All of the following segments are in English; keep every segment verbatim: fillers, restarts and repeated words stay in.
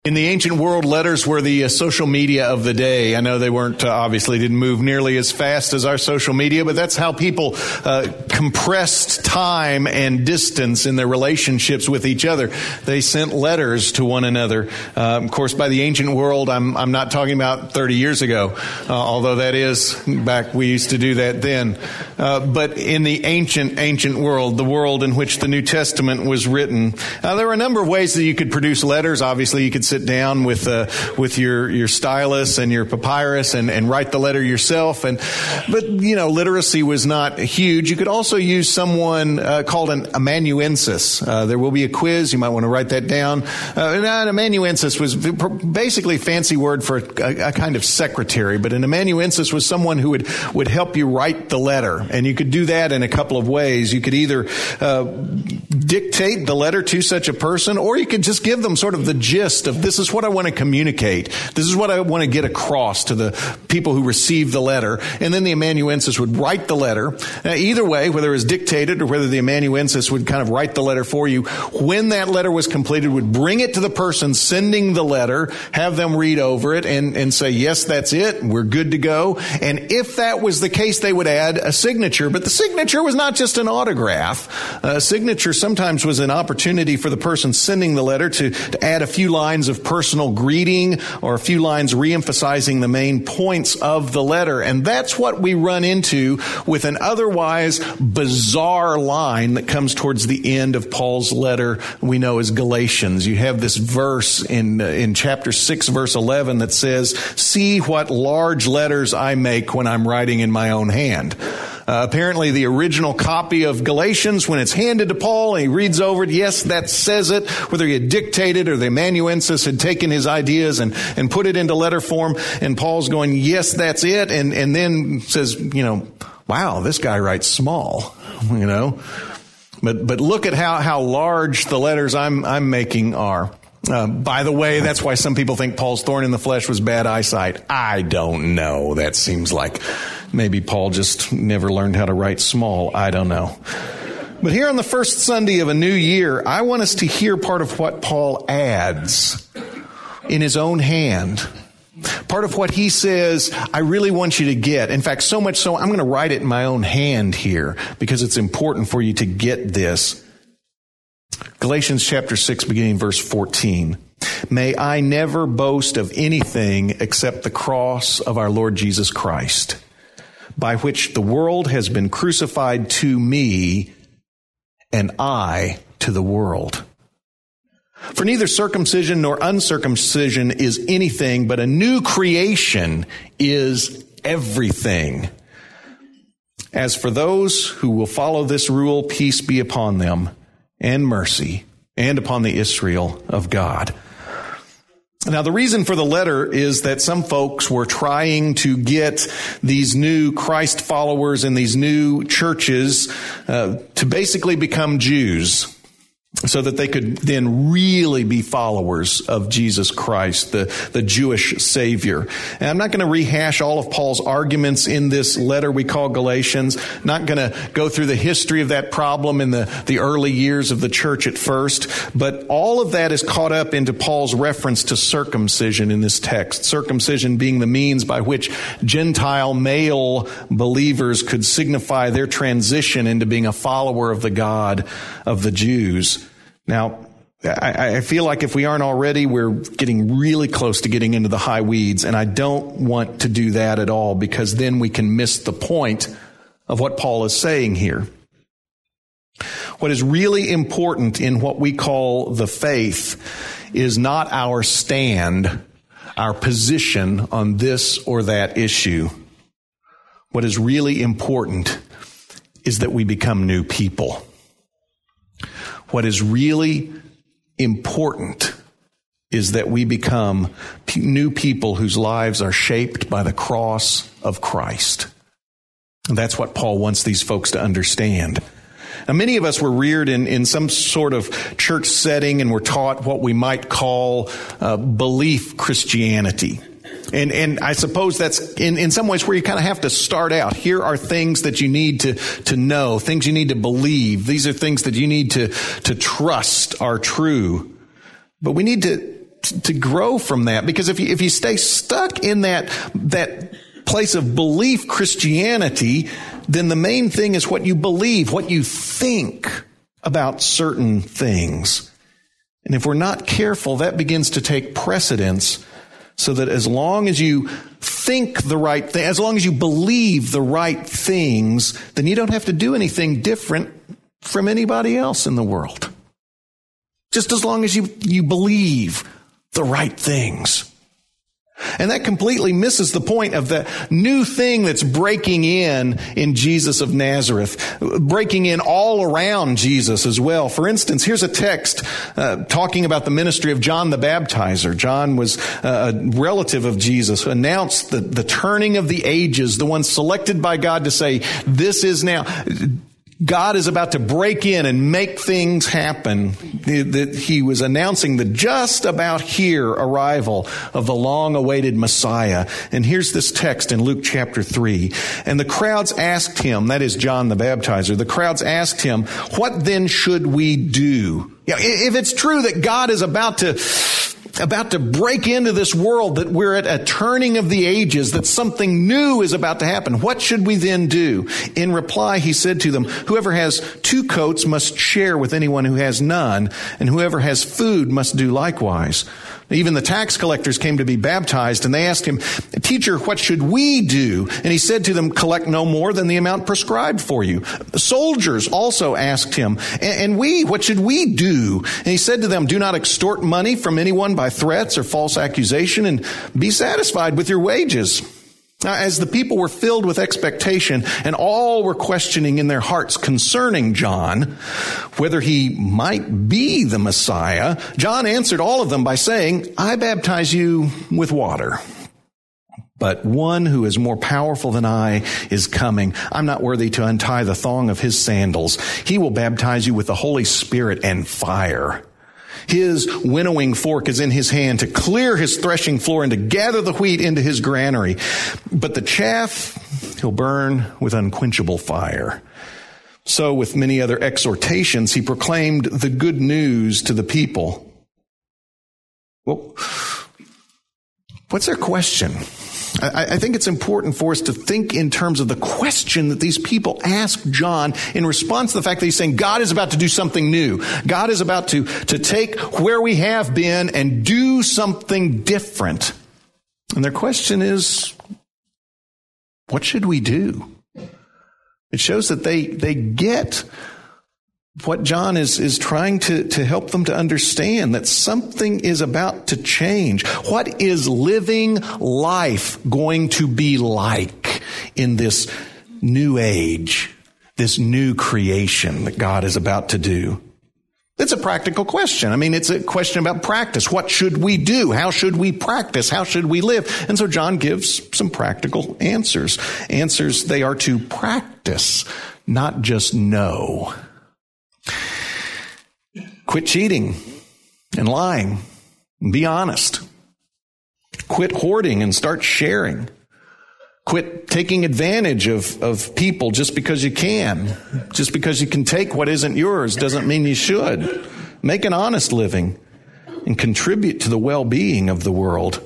In the ancient world, letters were the uh, social media of the day. I know they weren't, uh, obviously didn't move nearly as fast as our social media, but that's how people uh, compressed time and distance in their relationships with each other. They sent letters to one another. Uh, of course, by the ancient world, I'm, I'm not talking about thirty years ago, uh, although that is back, we used to do that then. Uh, but in the ancient, ancient world, the world in which the New Testament was written, uh, there were a number of ways that you could produce letters. Obviously, you could sit down with uh, with your your stylus and your papyrus and, and write the letter yourself. And but you know, literacy was not huge. You could also use someone uh, called an amanuensis. Uh, there will be a quiz. You might want to write that down. Uh, and an amanuensis was basically a fancy word for a, a kind of secretary. But an amanuensis was someone who would would help you write the letter, and you could do that in a couple of ways. You could either uh, dictate the letter to such a person, or you could just give them sort of the gist of this is what I want to communicate. This is what I want to get across to the people who receive the letter. And then the amanuensis would write the letter. Uh, either way, whether it was dictated or whether the amanuensis would kind of write the letter for you, when that letter was completed, would bring it to the person sending the letter, have them read over it and, and say, yes, that's it. We're good to go. And if that was the case, they would add a signature. But the signature was not just an autograph. A signature sometimes was an opportunity for the person sending the letter to, to add a few lines of personal greeting or a few lines reemphasizing the main points of the letter. And that's what we run into with an otherwise bizarre line that comes towards the end of Paul's letter we know as Galatians. You have this verse in, uh, in chapter six, verse eleven that says, "See what large letters I make when I'm writing in my own hand." Uh, apparently the original copy of Galatians, when it's handed to Paul and he reads over it, yes, that says it. Whether he had dictated or the amanuensis had taken his ideas and, and put it into letter form, and Paul's going, yes, that's it. And, and then says, you know, wow, this guy writes small, you know. But, but look at how, how large the letters I'm, I'm making are. Uh, by the way, that's why some people think Paul's thorn in the flesh was bad eyesight. I don't know. That seems like maybe Paul just never learned how to write small. I don't know. But here on the first Sunday of a new year, I want us to hear part of what Paul adds in his own hand. Part of what he says, I really want you to get. In fact, so much so, I'm going to write it in my own hand here because it's important for you to get this. Galatians chapter six, beginning verse fourteen. "May I never boast of anything except the cross of our Lord Jesus Christ, by which the world has been crucified to me, and I to the world. For neither circumcision nor uncircumcision is anything, but a new creation is everything. As for those who will follow this rule, peace be upon them, and mercy, and upon the Israel of God." Now, the reason for the letter is that some folks were trying to get these new Christ followers in these new churches uh, to basically become Jews, so that they could then really be followers of Jesus Christ, the, the Jewish Savior. And I'm not going to rehash all of Paul's arguments in this letter we call Galatians. Not going to go through the history of that problem in the, the early years of the church at first. But all of that is caught up into Paul's reference to circumcision in this text. Circumcision being the means by which Gentile male believers could signify their transition into being a follower of the God of the Jews. Now, I, I feel like if we aren't already, we're getting really close to getting into the high weeds, and I don't want to do that at all, because then we can miss the point of what Paul is saying here. What is really important in what we call the faith is not our stand, our position on this or that issue. What is really important is that we become new people. What is really important is that we become p- new people whose lives are shaped by the cross of Christ. And that's what Paul wants these folks to understand. Now, many of us were reared in, in some sort of church setting and were taught what we might call uh, belief Christianity. And and I suppose that's in, in some ways where you kind of have to start out. Here are things that you need to, to know, things you need to believe. These are things that you need to, to trust are true. But we need to to grow from that. Because if you, if you stay stuck in that, that place of belief Christianity, then the main thing is what you believe, what you think about certain things. And if we're not careful, that begins to take precedence, so that as long as you think the right thing, as long as you believe the right things, then you don't have to do anything different from anybody else in the world. Just as long as you, you believe the right things. And that completely misses the point of the new thing that's breaking in in Jesus of Nazareth, breaking in all around Jesus as well. For instance, here's a text uh, talking about the ministry of John the Baptizer. John was uh, a relative of Jesus, who announced the, the turning of the ages, the one selected by God to say, this is now... God is about to break in and make things happen. That he was announcing the just about here arrival of the long-awaited Messiah. And here's this text in Luke chapter three. And the crowds asked him, that is John the Baptizer, the crowds asked him, what then should we do? Yeah, if it's true that God is about to about to break into this world, that we're at a turning of the ages, that something new is about to happen, what should we then do? In reply, he said to them, whoever has two coats must share with anyone who has none, and whoever has food must do likewise. Even the tax collectors came to be baptized, and they asked him, Teacher, what should we do? And he said to them, collect no more than the amount prescribed for you. The soldiers also asked him, and we, what should we do? And he said to them, do not extort money from anyone by threats or false accusation, and be satisfied with your wages. Now, as the people were filled with expectation, and all were questioning in their hearts concerning John, whether he might be the Messiah, John answered all of them by saying, I baptize you with water. But one who is more powerful than I is coming. I'm not worthy to untie the thong of his sandals. He will baptize you with the Holy Spirit and fire. His winnowing fork is in his hand to clear his threshing floor and to gather the wheat into his granary. But the chaff he'll burn with unquenchable fire. So with many other exhortations, he proclaimed the good news to the people. Well, what's their question? I, I think it's important for us to think in terms of the question that these people asked John in response to the fact that he's saying God is about to do something new. God is about to, to take where we have been and do something different. And their question is, what should we do? It shows that they, they get what John is, is trying to, to help them to understand, that something is about to change. What is living life going to be like in this new age, this new creation that God is about to do? It's a practical question. I mean, it's a question about practice. What should we do? How should we practice? How should we live? And so John gives some practical answers. Answers they are to practice, not just know. Quit cheating and lying. Be honest. Quit hoarding and start sharing. Quit taking advantage of, of people just because you can. Just because you can take what isn't yours doesn't mean you should. Make an honest living and contribute to the well-being of the world.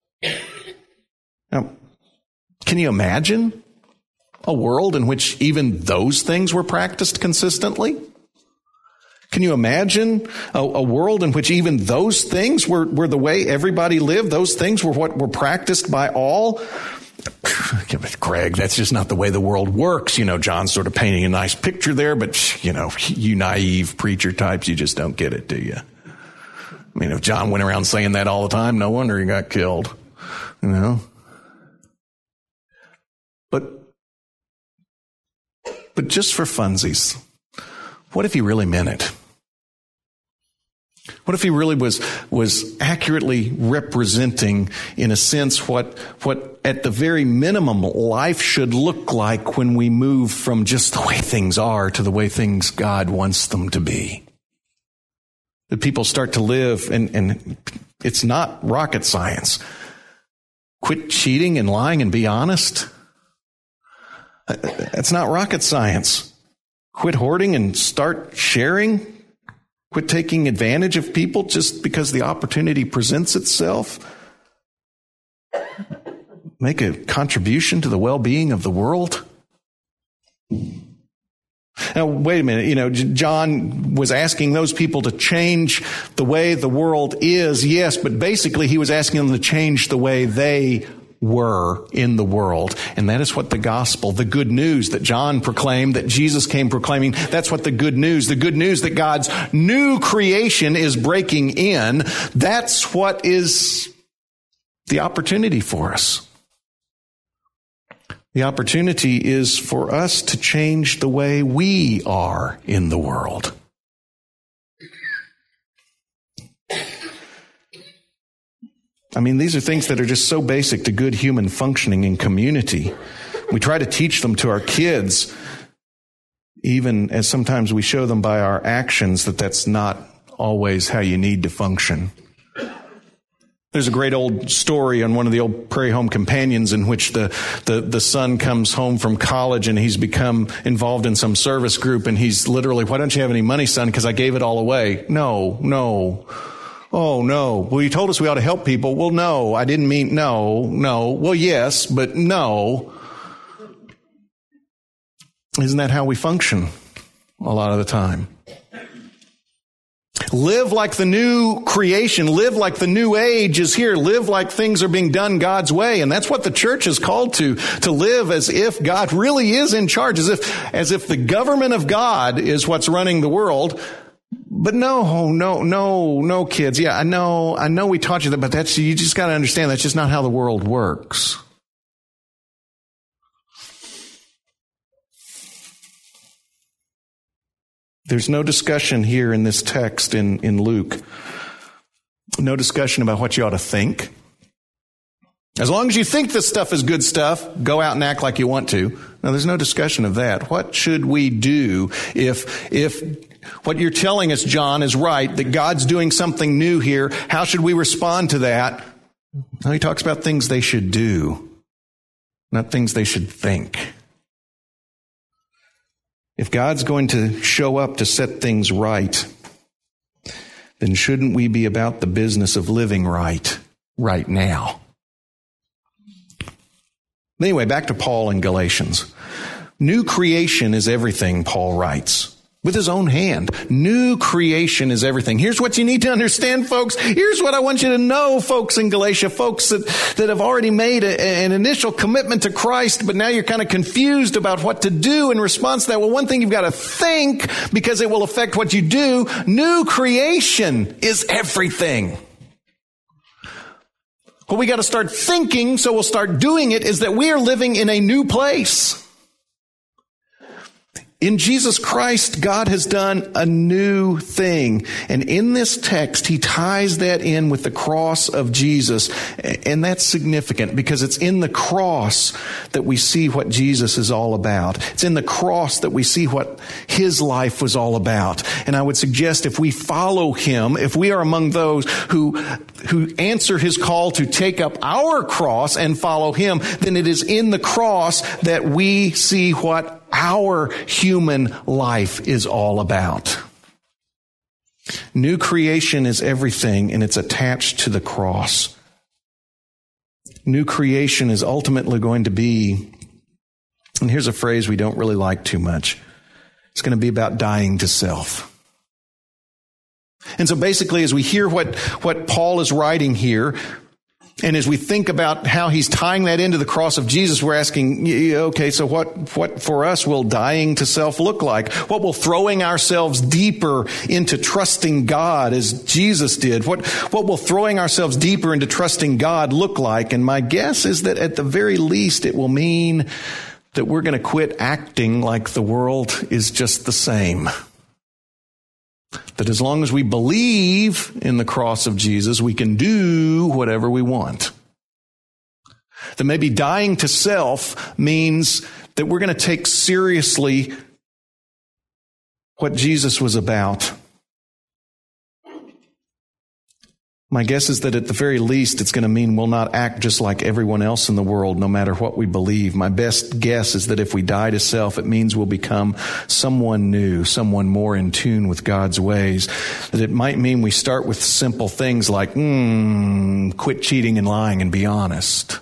Now, can you imagine a world in which even those things were practiced consistently? Can you imagine a, a world in which even those things were, were the way everybody lived? Those things were what were practiced by all? Greg, that's just not the way the world works. You know, John's sort of painting a nice picture there, but, you know, you naive preacher types, you just don't get it, do you? I mean, if John went around saying that all the time, no wonder he got killed, you know? But, but just for funsies, what if he really meant it? What if he really was was accurately representing, in a sense, what what at the very minimum life should look like when we move from just the way things are to the way things God wants them to be? That people start to live, and, and it's not rocket science. Quit cheating and lying and be honest. It's not rocket science. Quit hoarding and start sharing. Quit taking advantage of people just because the opportunity presents itself. Make a contribution to the well-being of the world. Now, wait a minute. You know, John was asking those people to change the way the world is, yes, but basically he was asking them to change the way they were in the world. And that is what the gospel, the good news that John proclaimed, that Jesus came proclaiming, that's what the good news, the good news that God's new creation is breaking in, that's what is the opportunity for us. The opportunity is for us to change the way we are in the world. I mean, these are things that are just so basic to good human functioning in community. We try to teach them to our kids, even as sometimes we show them by our actions that that's not always how you need to function. There's a great old story on one of the old Prairie Home Companions in which the, the, the son comes home from college and he's become involved in some service group, and he's literally, why don't you have any money, son? Because I gave it all away. No, no. Oh, no. Well, you told us we ought to help people. Well, no, I didn't mean no, no. Well, yes, but no. Isn't that how we function a lot of the time? Live like the new creation. Live like the new age is here. Live like things are being done God's way. And that's what the church is called to, to live as if God really is in charge, as if, as if the government of God is what's running the world. But no, no, no, no, kids. Yeah, I know, I know we taught you that, but that's, you just got to understand that's just not how the world works. There's no discussion here in this text in, in Luke. No discussion about what you ought to think. As long as you think this stuff is good stuff, go out and act like you want to. Now, there's no discussion of that. What should we do if, if what you're telling us, John, is right, that God's doing something new here? How should we respond to that? Now, he talks about things they should do, not things they should think. If God's going to show up to set things right, then shouldn't we be about the business of living right, right now? Anyway, back to Paul in Galatians. New creation is everything, Paul writes, with his own hand. New creation is everything. Here's what you need to understand, folks. Here's what I want you to know, folks in Galatia, folks that, that have already made a, an initial commitment to Christ, but now you're kind of confused about what to do in response to that. Well, one thing you've got to think, because it will affect what you do. New creation is everything. What we got to start thinking, so we'll start doing it, is that we are living in a new place. In Jesus Christ, God has done a new thing. And in this text, he ties that in with the cross of Jesus. And that's significant because it's in the cross that we see what Jesus is all about. It's in the cross that we see what his life was all about. And I would suggest if we follow him, if we are among those who, who answer his call to take up our cross and follow him, then it is in the cross that we see what our human life is all about. New creation is everything, and it's attached to the cross. New creation is ultimately going to be, and here's a phrase we don't really like too much, it's going to be about dying to self. And so basically, as we hear what, what Paul is writing here, and as we think about how he's tying that into the cross of Jesus, we're asking, okay, so what, what for us will dying to self look like? What will throwing ourselves deeper into trusting God as Jesus did? What, what will throwing ourselves deeper into trusting God look like? And my guess is that at the very least, it will mean that we're going to quit acting like the world is just the same. That as long as we believe in the cross of Jesus, we can do whatever we want. That maybe dying to self means that we're going to take seriously what Jesus was about. My guess is that at the very least, it's going to mean we'll not act just like everyone else in the world, no matter what we believe. My best guess is that if we die to self, it means we'll become someone new, someone more in tune with God's ways. That it might mean we start with simple things like, mm, quit cheating and lying and be honest.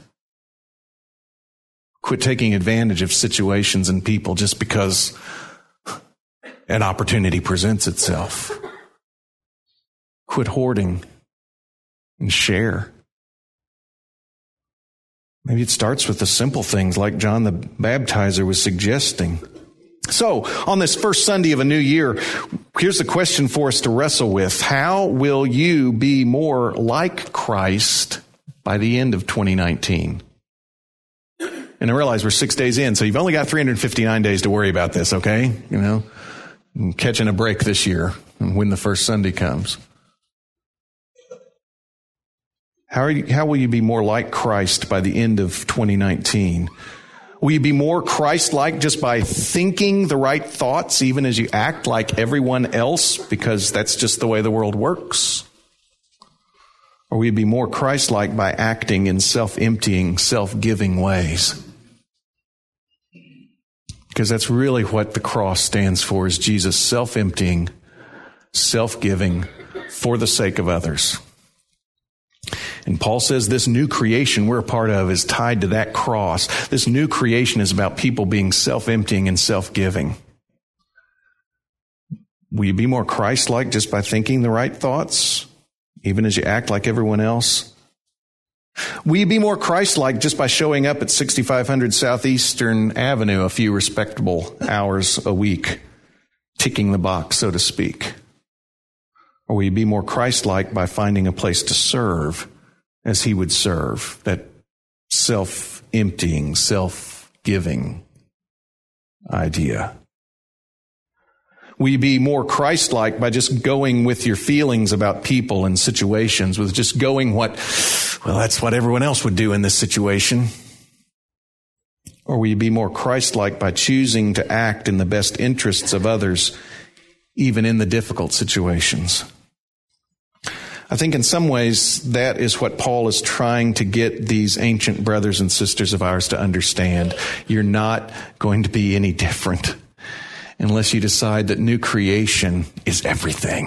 Quit taking advantage of situations and people just because an opportunity presents itself. Quit hoarding and share. Maybe it starts with the simple things like John the Baptizer was suggesting. So, on this first Sunday of a new year, here's the question for us to wrestle with. How will you be more like Christ by the end of twenty nineteen? And I realize we're six days in, so you've only got three hundred fifty-nine days to worry about this, okay? You know, I'm catching a break this year when the first Sunday comes. How are you, how will you be more like Christ by the end of twenty nineteen? Will you be more Christ-like just by thinking the right thoughts, even as you act like everyone else, because that's just the way the world works? Or will you be more Christ-like by acting in self-emptying, self-giving ways? Because that's really what the cross stands for, is Jesus self-emptying, self-giving for the sake of others. And Paul says this new creation we're a part of is tied to that cross. This new creation is about people being self-emptying and self-giving. Will you be more Christ-like just by thinking the right thoughts, even as you act like everyone else? Will you be more Christ-like just by showing up at sixty-five hundred Southeastern Avenue a few respectable hours a week, ticking the box, so to speak? Or will you be more Christ-like by finding a place to serve as he would serve, that self-emptying, self-giving idea? Will you be more Christ-like by just going with your feelings about people and situations, with just going what, well, that's what everyone else would do in this situation? Or will you be more Christ-like by choosing to act in the best interests of others, even in the difficult situations? I think in some ways that is what Paul is trying to get these ancient brothers and sisters of ours to understand. You're not going to be any different unless you decide that new creation is everything.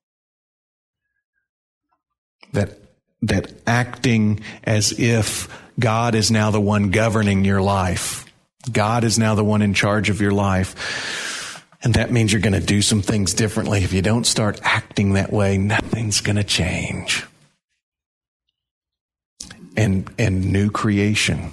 That, that acting as if God is now the one governing your life. God is now the one in charge of your life. And that means you're going to do some things differently. If you don't start acting that way, nothing's going to change. And, and new creation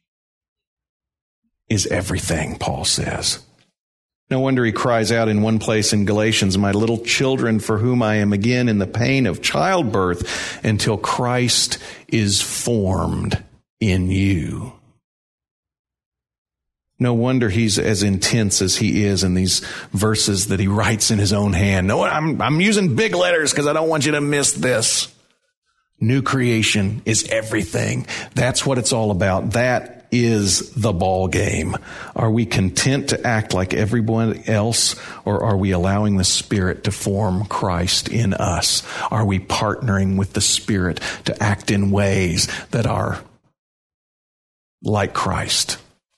is everything, Paul says. No wonder he cries out in one place in Galatians, "My little children, for whom I am again in the pain of childbirth, until Christ is formed in you." No wonder he's as intense as he is in these verses that he writes in his own hand. No, I'm, I'm using big letters because I don't want you to miss this. New creation is everything. That's what it's all about. That is the ball game. Are we content to act like everyone else, or are we allowing the Spirit to form Christ in us? Are we partnering with the Spirit to act in ways that are like Christ?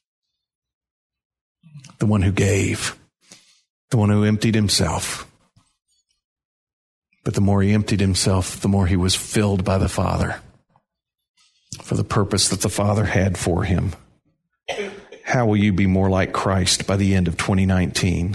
The one who gave, the one who emptied himself. But the more he emptied himself, the more he was filled by the Father for the purpose that the Father had for him. How will you be more like Christ by the end of twenty nineteen?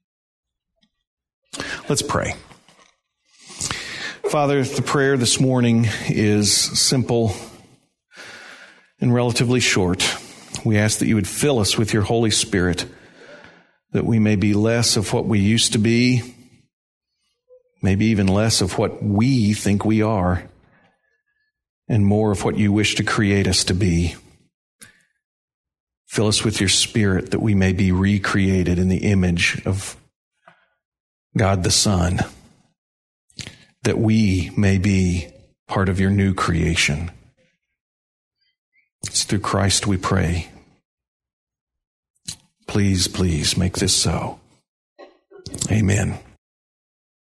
Let's pray. Father, the prayer this morning is simple and relatively short. We ask that you would fill us with your Holy Spirit, that we may be less of what we used to be, maybe even less of what we think we are, and more of what you wish to create us to be. Fill us with your Spirit that we may be recreated in the image of God the Son, that we may be part of your new creation. It's through Christ we pray. Please, please make this so. Amen.